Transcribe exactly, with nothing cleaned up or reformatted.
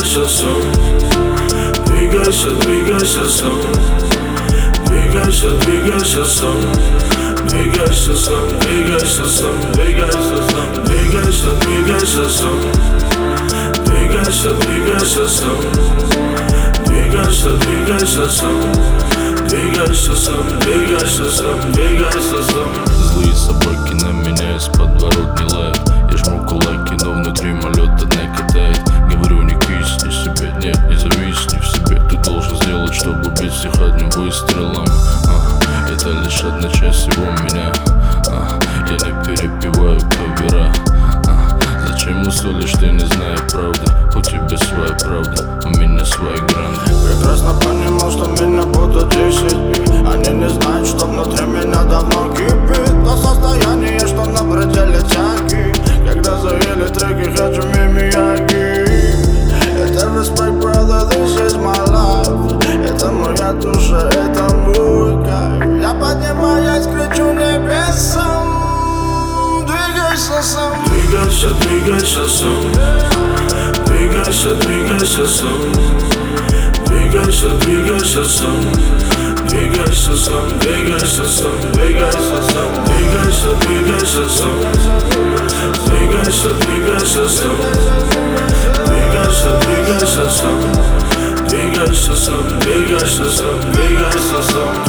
двигайся сам, двигайся, двигайся сам, двигайся, двигайся сам, двигайся сам, двигайся сам, двигайся сам, двигайся, двигайся сам, двигайся, двигайся сам, двигайся, двигайся сам, двигайся сам, двигайся сам, двигайся сам. Злые собаки на меня из-под ворот не лают. Я жму кулаки, но внутри малета не катает. Говорю, не кисни себе, нет, не зависни в себе. Ты должен сделать, чтобы убить всех одним выстрелом. а, Это лишь одна часть всего меня. а, Я не перепеваю кавера. а, Зачем мусолишь, ты не знаешь правды. У тебя своя правда, у меня своя грань. Прекрасно понимал, что меня будут десять бить. Они не знают, что внутри меня давно кипит. То состояние, что на пределе тяги. Когда заели треки, хочу мимияги. Это respect, brother, this is my life. Это моя душа, это мой кайф. Я поднимаюсь, кричу небесам. Двигайся сам, Двигайся, двигайся сам, двигайся, двигайся сам, двигайся, двигайся сам, двигайся сам, двигайся сам, двигайся сам, двигайся, двигайся сам, двигайся, двигайся сам, двигайся, двигайся сам, двигайся сам, двигайся сам, двигайся сам.